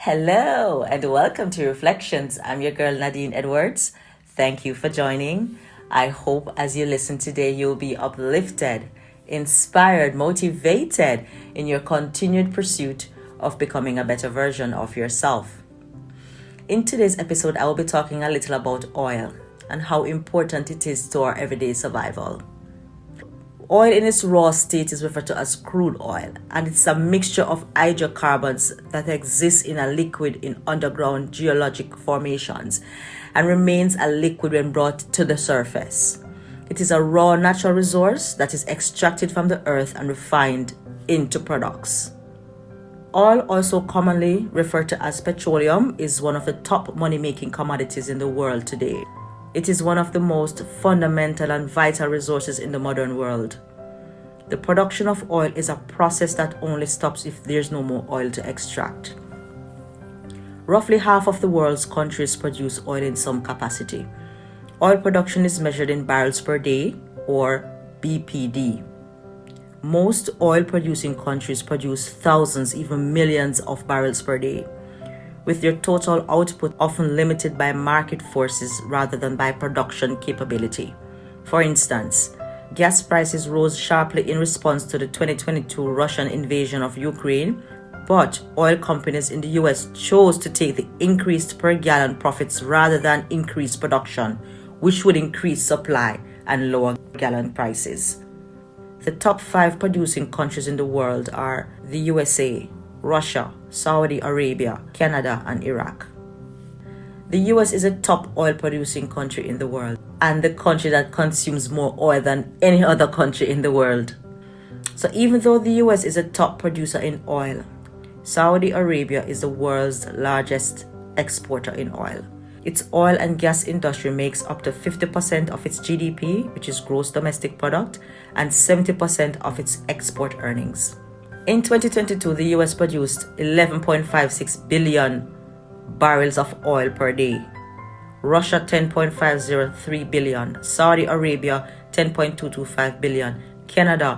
Hello and welcome to Reflections. I'm your girl Nadine Edwards. Thank you for joining. I hope as you listen today, you'll be uplifted, inspired, motivated in your continued pursuit of becoming a better version of yourself. In today's episode, I will be talking a little about oil and how important it is to our everyday survival. Oil in its raw state is referred to as crude oil, and it's a mixture of hydrocarbons that exists in a liquid in underground geologic formations and remains a liquid when brought to the surface. It is a raw natural resource that is extracted from the earth and refined into products. Oil, also commonly referred to as petroleum, is one of the top money-making commodities in the world today. It is one of the most fundamental and vital resources in the modern world. The production of oil is a process that only stops if there's no more oil to extract. Roughly half of the world's countries produce oil in some capacity. Oil production is measured in barrels per day, or BPD. Most oil-producing countries produce thousands, even millions of barrels per day, with their total output often limited by market forces rather than by production capability. For instance, gas prices rose sharply in response to the 2022 Russian invasion of Ukraine, but oil companies in the US chose to take the increased per gallon profits rather than increase production, which would increase supply and lower gallon prices. The top 5 producing countries in the world are the USA, Russia, Saudi Arabia, Canada, and Iraq. The US is a top oil-producing country in the world and the country that consumes more oil than any other country in the world. So even though the US is a top producer in oil, Saudi Arabia is the world's largest exporter in oil. Its oil and gas industry makes up to 50% of its GDP, which is gross domestic product, and 70% of its export earnings. In 2022, the US produced 11.56 billion barrels of oil per day, Russia 10.503 billion, Saudi Arabia 10.225 billion, Canada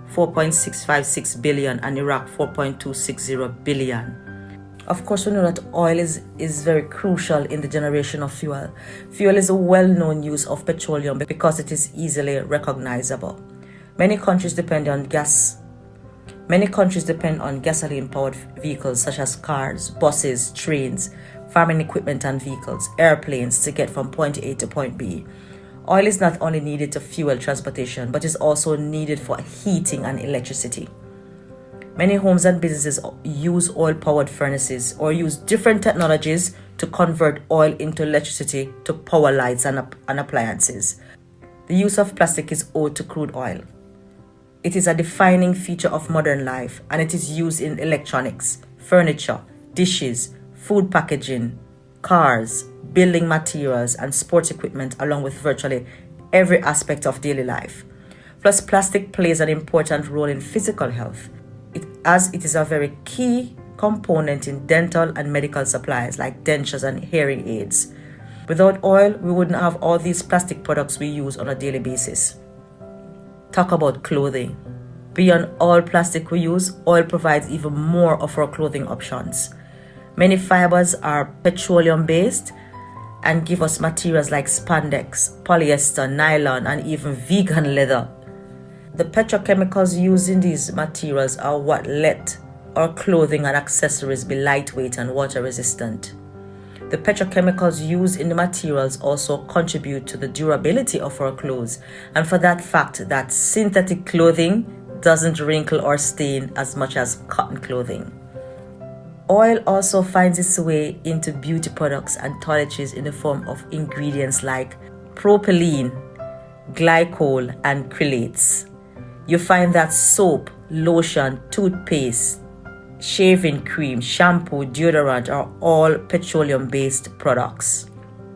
4.656 billion, and Iraq 4.260 billion. Of course, we know that oil is very crucial in the generation of fuel. Fuel is a well-known use of petroleum because it is easily recognizable. Many countries depend on gasoline-powered vehicles such as cars, buses, trains, farming equipment and vehicles, airplanes to get from point A to point B. Oil is not only needed to fuel transportation, but is also needed for heating and electricity. Many homes and businesses use oil-powered furnaces or use different technologies to convert oil into electricity to power lights and appliances. The use of plastic is owed to crude oil. It is a defining feature of modern life, and it is used in electronics, furniture, dishes, food packaging, cars, building materials, and sports equipment, along with virtually every aspect of daily life. Plus, plastic plays an important role in physical health, as it is a very key component in dental and medical supplies like dentures and hearing aids. Without oil, we wouldn't have all these plastic products we use on a daily basis. Talk about clothing. Beyond all plastic we use, oil provides even more of our clothing options. Many fibers are petroleum-based and give us materials like spandex, polyester, nylon, and even vegan leather. The petrochemicals used in these materials are what let our clothing and accessories be lightweight and water resistant. The petrochemicals used in the materials also contribute to the durability of our clothes, and for that fact that synthetic clothing doesn't wrinkle or stain as much as cotton clothing. Oil also finds its way into beauty products and toiletries in the form of ingredients like propylene, glycol, and chelates. You find that soap, lotion, toothpaste, shaving cream, shampoo, deodorant are all petroleum-based products.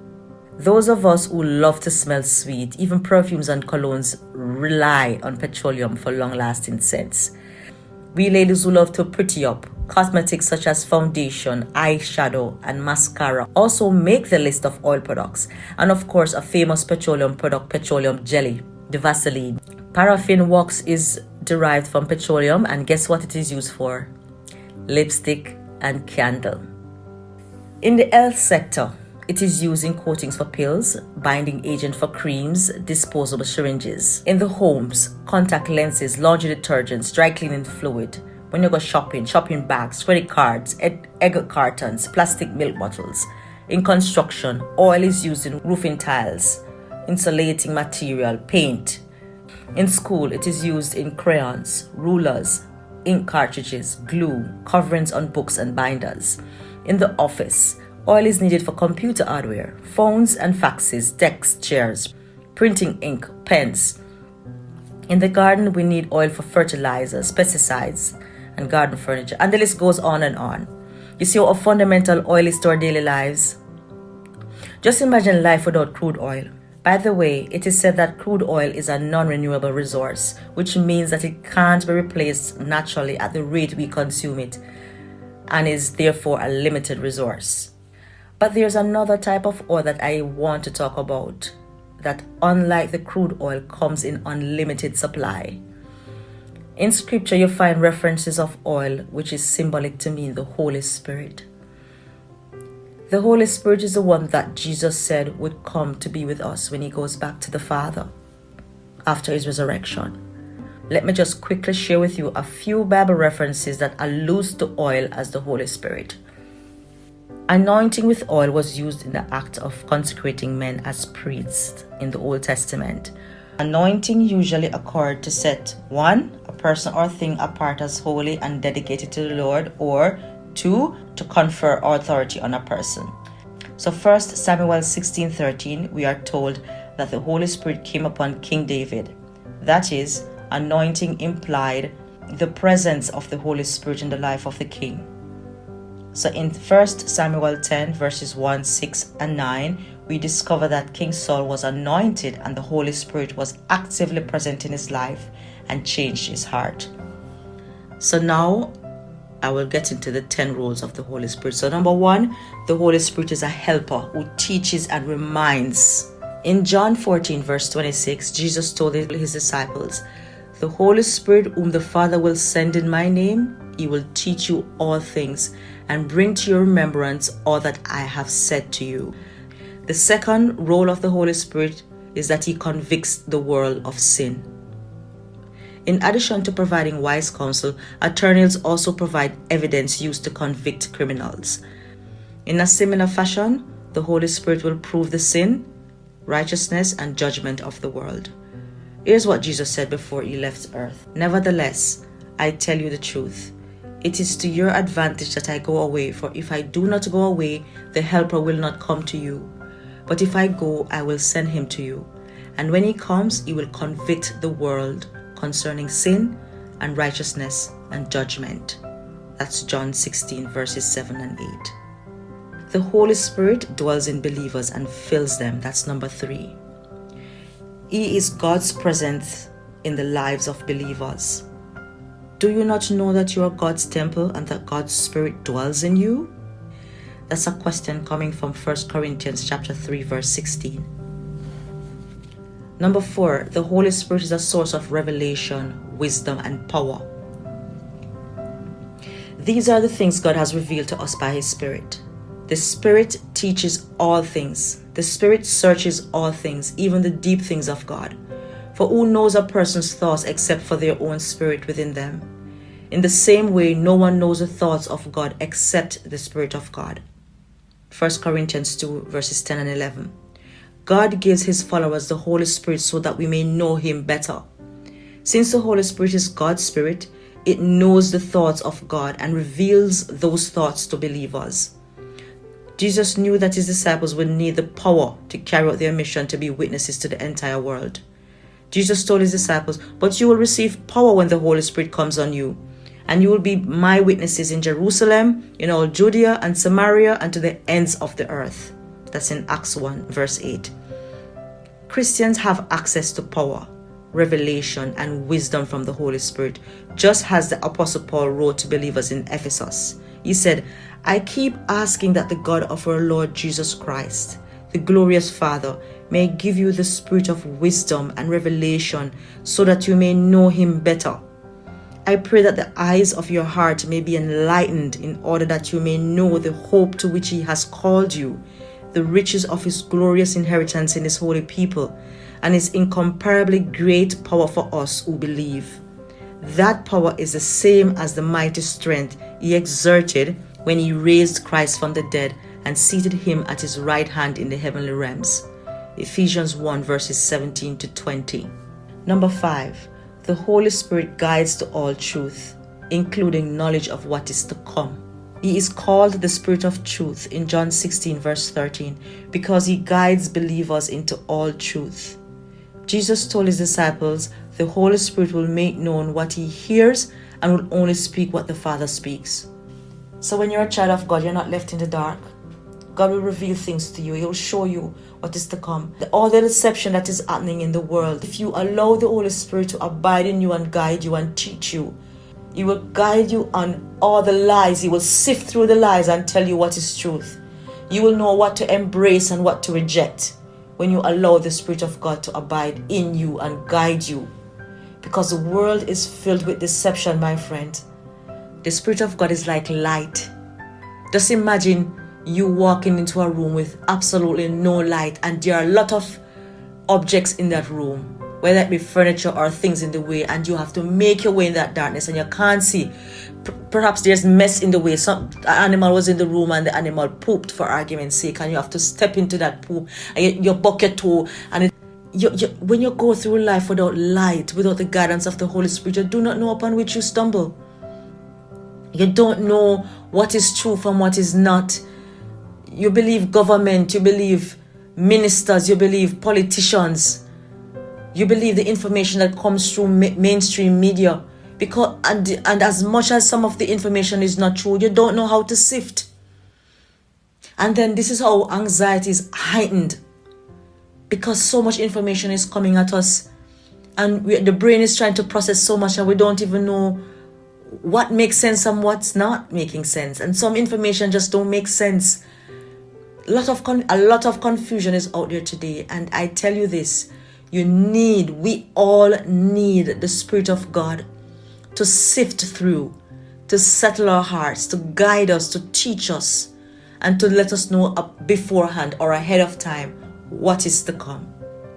Those of us who love to smell sweet, even perfumes and colognes, rely on petroleum for long-lasting scents. We ladies who love to pretty up, cosmetics such as foundation, eyeshadow, and mascara also make the list of oil products. And of course, a famous petroleum product, petroleum jelly, the Vaseline. Paraffin wax is derived from petroleum, and guess what it is used for? Lipstick and candle. In the health sector, it is used in coatings for pills, binding agent for creams, disposable syringes. In the homes, contact lenses, laundry detergents, dry cleaning fluid. When you go shopping bags, credit cards, egg cartons, plastic milk bottles. In construction, oil is used in roofing tiles, insulating material, paint. In school, it is used in crayons, rulers, ink cartridges, glue, coverings on books and binders. In the office, oil is needed for computer hardware, phones and faxes, desks, chairs, printing ink, pens. In the garden, we need oil for fertilizers, pesticides, and garden furniture. And the list goes on and on. You see how fundamental oil is to our daily lives? Just imagine life without crude oil. By the way, it is said that crude oil is a non-renewable resource, which means that it can't be replaced naturally at the rate we consume it, and is therefore a limited resource. But there's another type of oil that I want to talk about, that unlike the crude oil comes in unlimited supply. In scripture, you find references of oil, which is symbolic to mean the Holy Spirit. The Holy Spirit is the one that Jesus said would come to be with us when he goes back to the Father after his resurrection. Let me just quickly share with you a few Bible references that allude to oil as the Holy Spirit. Anointing with oil was used in the act of consecrating men as priests in the Old Testament. Anointing usually occurred to set 1. a person or thing apart as holy and dedicated to the Lord, or 2. to confer authority on a person. So 1 Samuel 16:13, we are told that the Holy Spirit came upon King David. That is, anointing implied the presence of the Holy Spirit in the life of the king. So in 1 Samuel 10 verses 1, 6, and 9, we discover that King Saul was anointed and the Holy Spirit was actively present in his life and changed his heart. So now I will get into the 10 roles of the Holy Spirit. So number 1, the Holy Spirit is a helper who teaches and reminds. In John 14 verse 26, Jesus told his disciples, "The Holy Spirit whom the Father will send in my name, he will teach you all things and bring to your remembrance all that I have said to you." The second role of the Holy Spirit is that he convicts the world of sin. In addition to providing wise counsel, attorneys also provide evidence used to convict criminals. In a similar fashion, the Holy Spirit will prove the sin, righteousness, and judgment of the world. Here's what Jesus said before he left earth. "Nevertheless, I tell you the truth. It is to your advantage that I go away, for if I do not go away, the Helper will not come to you. But if I go, I will send him to you. And when he comes, he will convict the world concerning sin and righteousness and judgment." That's John 16 verses 7 and 8. The Holy Spirit dwells in believers and fills them. That's number 3. He is God's presence in the lives of believers. Do you not know that you are God's temple and that God's Spirit dwells in you? That's a question coming from 1 Corinthians chapter 3 verse 16. Number 4, the Holy Spirit is a source of revelation, wisdom, and power. These are the things God has revealed to us by his Spirit. The Spirit teaches all things. The Spirit searches all things, even the deep things of God. For who knows a person's thoughts except for their own spirit within them? In the same way, no one knows the thoughts of God except the Spirit of God. 1 Corinthians 2 verses 10 and 11. God gives his followers the Holy Spirit so that we may know him better. Since the Holy Spirit is God's Spirit, it knows the thoughts of God and reveals those thoughts to believers. Jesus knew that his disciples would need the power to carry out their mission to be witnesses to the entire world. Jesus told his disciples, "But you will receive power when the Holy Spirit comes on you, and you will be my witnesses in Jerusalem, in all Judea and Samaria, and to the ends of the earth." That's in Acts 1 verse 8. Christians have access to power, revelation, and wisdom from the Holy Spirit, just as the Apostle Paul wrote to believers in Ephesus. He said, "I keep asking that the God of our Lord Jesus Christ, the glorious Father, may give you the spirit of wisdom and revelation so that you may know him better. I pray that the eyes of your heart may be enlightened in order that you may know the hope to which he has called you, the riches of his glorious inheritance in his holy people, and his incomparably great power for us who believe. That power is the same as the mighty strength he exerted when he raised Christ from the dead and seated him at his right hand in the heavenly realms. Ephesians 1 verses 17 to 20. Number 5. The Holy Spirit guides to all truth, including knowledge of what is to come. He is called the Spirit of Truth in John 16 verse 13 because he guides believers into all truth. Jesus told his disciples, the Holy Spirit will make known what he hears and will only speak what the Father speaks. So when you're a child of God, you're not left in the dark. God will reveal things to you. He will show you what is to come. All the deception that is happening in the world, if you allow the Holy Spirit to abide in you and guide you and teach you, he will guide you on all the lies. He will sift through the lies and tell you what is truth. You will know what to embrace and what to reject when you allow the Spirit of God to abide in you and guide you. Because the world is filled with deception, my friend. The Spirit of God is like light. Just imagine you walking into a room with absolutely no light, and there are a lot of objects in that room, whether it be furniture or things in the way, and you have to make your way in that darkness and you can't see. Perhaps there's mess in the way. Some animal was in the room and the animal pooped, for argument's sake, and you have to step into that poop and you buck your toe. And when you go through life without light, without the guidance of the Holy Spirit, you do not know upon which you stumble. You don't know what is true from what is not. You believe government, you believe ministers, you believe politicians, you believe the information that comes through mainstream media. Because and as much as some of the information is not true, you don't know how to sift. And then this is how anxiety is heightened, because so much information is coming at us, and the brain is trying to process so much, and we don't even know what makes sense and what's not making sense. And some information just don't make sense. A lot of confusion is out there today, and I tell you this, we all need the Spirit of God to sift through, to settle our hearts, to guide us, to teach us, and to let us know beforehand or ahead of time what is to come.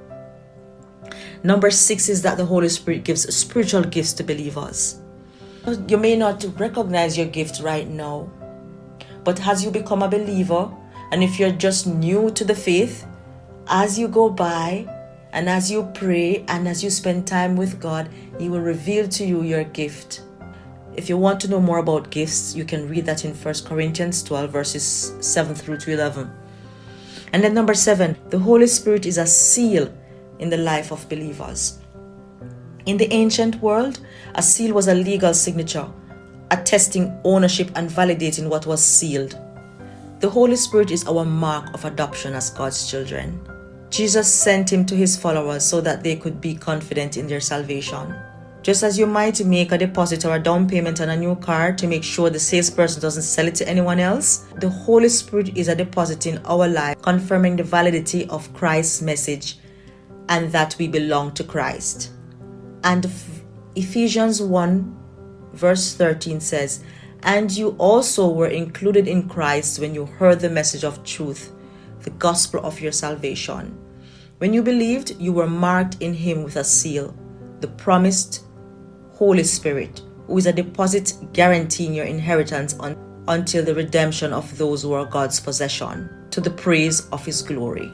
Number 6 is that the Holy Spirit gives spiritual gifts to believers. You may not recognize your gift right now, but as you become a believer, and if you're just new to the faith, as you go by and as you pray and as you spend time with God, he will reveal to you your gift. If you want to know more about gifts, you can read that in 1 Corinthians 12 verses 7 through to 11. And then number 7, the Holy Spirit is a seal in the life of believers. In the ancient world, a seal was a legal signature, attesting ownership and validating what was sealed. The Holy Spirit is our mark of adoption as God's children. Jesus sent him to his followers so that they could be confident in their salvation. Just as you might make a deposit or a down payment on a new car to make sure the salesperson doesn't sell it to anyone else, the Holy Spirit is a deposit in our life, confirming the validity of Christ's message and that we belong to Christ. And Ephesians 1 verse 13 says, "And you also were included in Christ when you heard the message of truth, the gospel of your salvation. When you believed, you were marked in him with a seal, the promised Holy Spirit, who is a deposit guaranteeing your inheritance until the redemption of those who are God's possession, to the praise of his glory."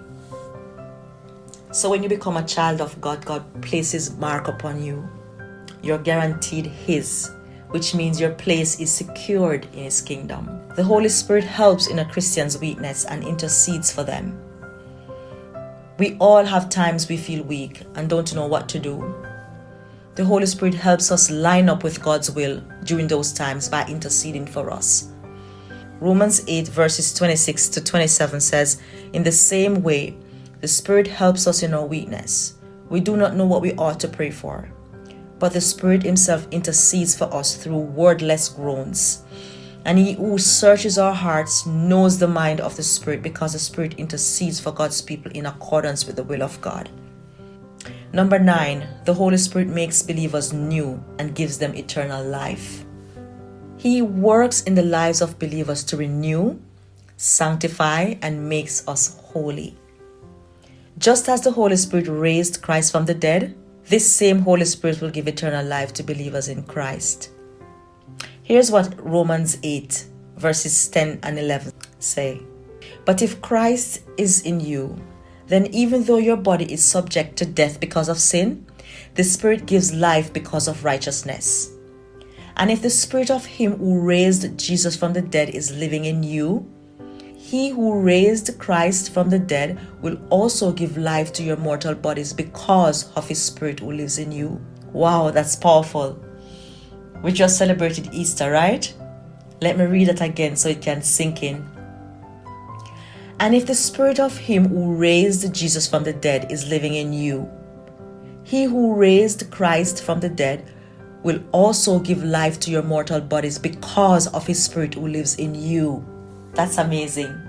So when you become a child of God, God places mark upon you. You're guaranteed his, which means your place is secured in his kingdom. The Holy Spirit helps in a Christian's weakness and intercedes for them. We all have times we feel weak and don't know what to do. The Holy Spirit helps us line up with God's will during those times by interceding for us. Romans 8 verses 26 to 27 says, "In the same way, the Spirit helps us in our weakness. We do not know what we ought to pray for, but the Spirit himself intercedes for us through wordless groans. And he who searches our hearts knows the mind of the Spirit, because the Spirit intercedes for God's people in accordance with the will of God." Number 9, the Holy Spirit makes believers new and gives them eternal life. He works in the lives of believers to renew, sanctify, and makes us holy. Just as the Holy Spirit raised Christ from the dead, this same Holy Spirit will give eternal life to believers in Christ. Here's what Romans 8, verses 10 and 11 say. But if Christ is in you, then even though your body is subject to death because of sin, the Spirit gives life because of righteousness. And if the Spirit of Him who raised Jesus from the dead is living in you, He who raised Christ from the dead will also give life to your mortal bodies because of His Spirit who lives in you. Wow, that's powerful. We just celebrated Easter, right? Let me read it again so it can sink in. And if the Spirit of Him who raised Jesus from the dead is living in you, He who raised Christ from the dead will also give life to your mortal bodies because of His Spirit who lives in you. That's amazing.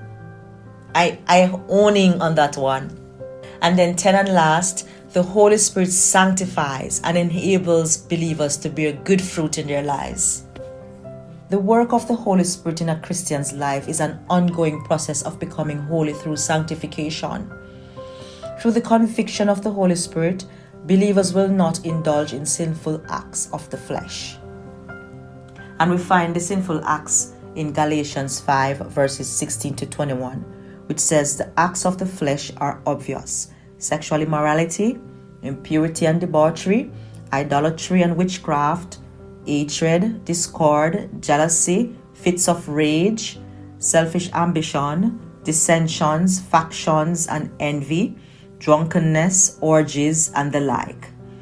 I owning on that one. And then 10 and last, the Holy Spirit sanctifies and enables believers to bear good fruit in their lives. The work of the Holy Spirit in a Christian's life is an ongoing process of becoming holy through sanctification. Through the conviction of the Holy Spirit, believers will not indulge in sinful acts of the flesh. And we find the sinful acts in Galatians 5 verses 16 to 21, which says the acts of the flesh are obvious: sexual immorality, impurity and debauchery, idolatry and witchcraft, hatred, discord, jealousy, fits of rage, selfish ambition, dissensions, factions and envy, drunkenness, orgies, and the like.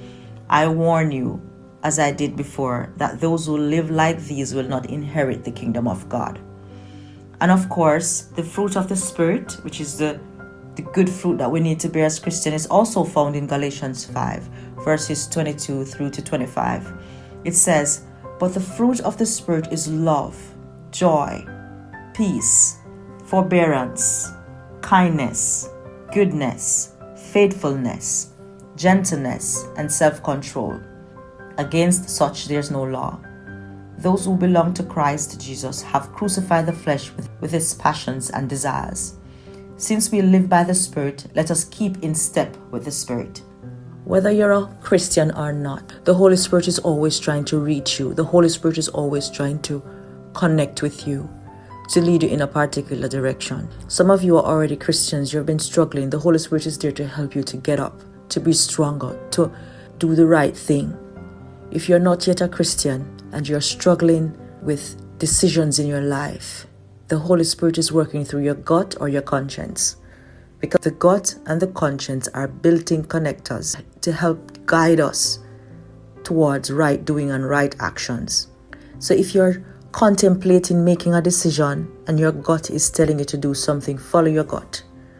I warn you, as I did before, that those who live like these will not inherit the kingdom of God. And of course, the fruit of the Spirit, which is the good fruit that we need to bear as Christians, is also found in Galatians 5, verses 22 through to 25. It says, "But the fruit of the Spirit is love, joy, peace, forbearance, kindness, goodness, faithfulness, gentleness, and self-control. Against such there is no law. Those who belong to Christ Jesus have crucified the flesh with its passions and desires. Since we live by the Spirit, let us keep in step with the Spirit." Whether you're a Christian or not, the Holy Spirit is always trying to reach you. The Holy Spirit is always trying to connect with you, to lead you in a particular direction. Some of you are already Christians. You've been struggling. The Holy Spirit is there to help you to get up, to be stronger, to do the right thing. If you're not yet a Christian and you're struggling with decisions in your life, the Holy Spirit is working through your gut or your conscience. Because the gut and the conscience are built-in connectors to help guide us towards right doing and right actions. So if you're contemplating making a decision and your gut is telling you to do something, follow your gut.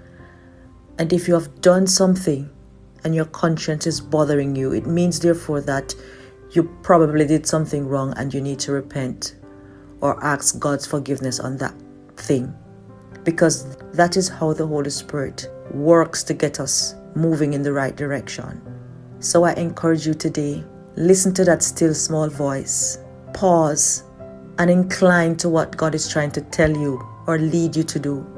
And if you have done something and your conscience is bothering you, it means therefore that you probably did something wrong and you need to repent or ask God's forgiveness on that thing. Because that is how the Holy Spirit works to get us moving in the right direction. So I encourage you today, listen to that still small voice, pause, and incline to what God is trying to tell you or lead you to do.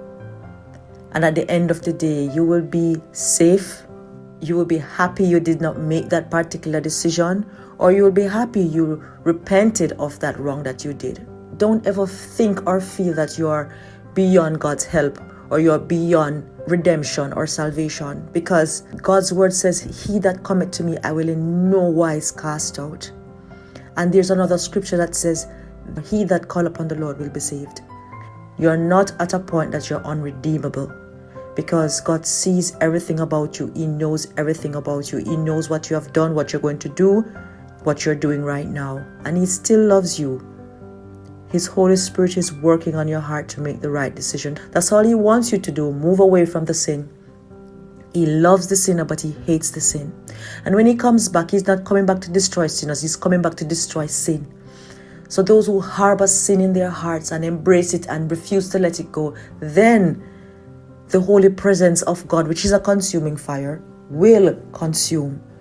And at the end of the day, you will be safe, you will be happy you did not make that particular decision, or you will be happy you repented of that wrong that you did. Don't ever think or feel that you are beyond God's help or you're beyond redemption or salvation, because God's word says, "He that cometh to me, I will in no wise cast out." And there's another scripture that says, "He that call upon the Lord will be saved." You're not at a point that you're unredeemable, because God sees everything about you. He knows everything about you. He knows what you have done, what you're going to do, what you're doing right now, and He still loves you. His Holy Spirit is working on your heart to make the right decision. That's all He wants you to do. Move away from the sin. He loves the sinner, but He hates the sin. And when He comes back, He's not coming back to destroy sinners. He's coming back to destroy sin. So those who harbor sin in their hearts and embrace it and refuse to let it go, then the holy presence of God, which is a consuming fire, will consume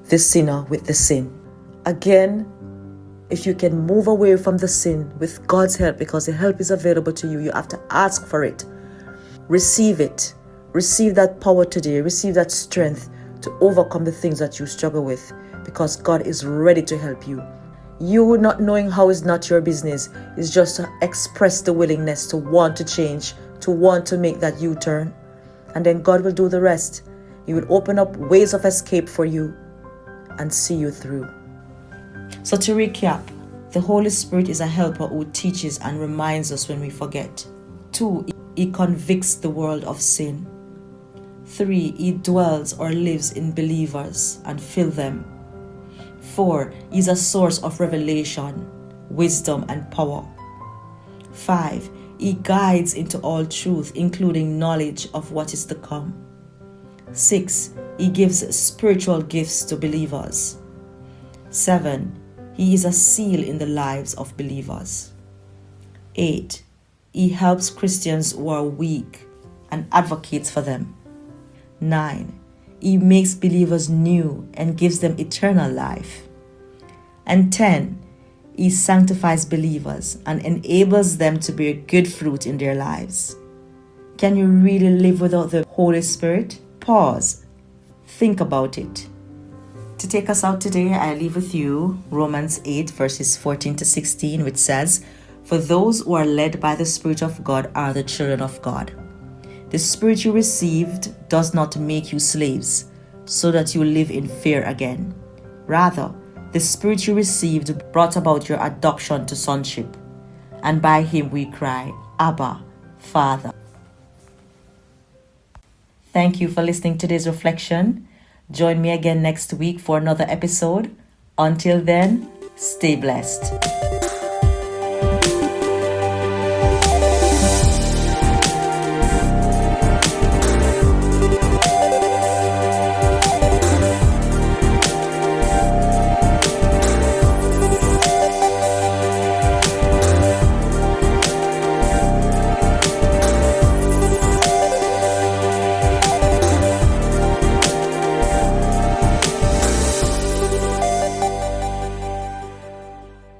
the sinner with the sin. Again, if you can move away from the sin with God's help, because the help is available to you, you have to ask for it. Receive it. Receive that power today. Receive that strength to overcome the things that you struggle with, because God is ready to help you. You not knowing how is not your business. It's just to express the willingness to want to change, to want to make that U-turn. And then God will do the rest. He will open up ways of escape for you and see you through. So to recap, the Holy Spirit is a helper who teaches and reminds us when we forget. 2, He convicts the world of sin. 3, He dwells or lives in believers and fills them. 4, He's a source of revelation, wisdom, and power. 5, He guides into all truth, including knowledge of what is to come. 6, He gives spiritual gifts to believers. 7, He is a seal in the lives of believers. 8, He helps Christians who are weak and advocates for them. 9, He makes believers new and gives them eternal life. And 10, He sanctifies believers and enables them to bear good fruit in their lives. Can you really live without the Holy Spirit? Pause. Think about it. To take us out today, I leave with you Romans 8 verses 14 to 16, which says, "For those who are led by the Spirit of God are the children of God. The Spirit you received does not make you slaves, so that you live in fear again. Rather, the Spirit you received brought about your adoption to sonship, and by Him we cry, Abba, Father." Thank you for listening to today's reflection. Join me again next week for another episode. Until then, stay blessed.